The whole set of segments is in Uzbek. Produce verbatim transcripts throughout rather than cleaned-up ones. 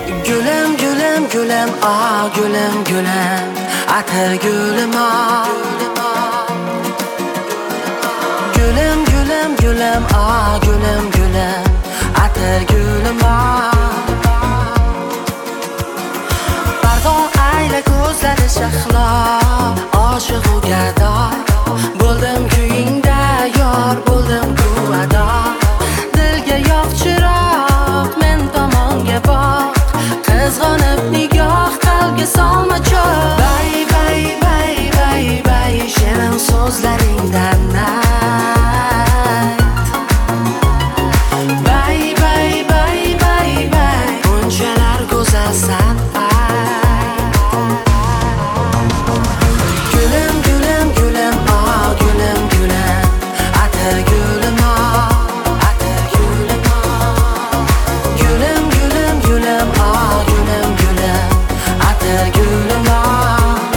Gülüm gülüm gülüm ah gülüm gülüm atar gülüm ah Gülüm gülüm gülüm ah gülüm gülüm atar gülüm ah Bardo ayla ko'zlari shahlo oshiq u gado Bo'ldim kuyingda yor bo'ldim kuvado Dilga yoq chiroq men tomonga boq Qizg'onib nigoh qalbga solma cho'q Bay bay bay bay bay shirin so'zlaringdan ayt Bay bay bay bay bay bunchalar go'zalsan Gülüm gülüm gülüm ah gülüm gülüm atar gülüm ah atar gülüm ah Gülüm gülüm gülüm ah gülüm gülüm atar gülüm ah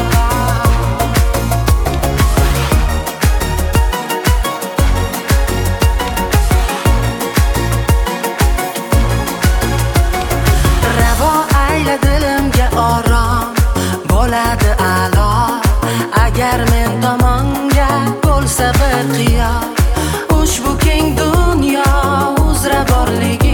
Ravo ayla dilimga orom bo'ladi a'lo Agar men tomonga bo'lsa bir qiyo Ushbu keng dunyo uzra borlik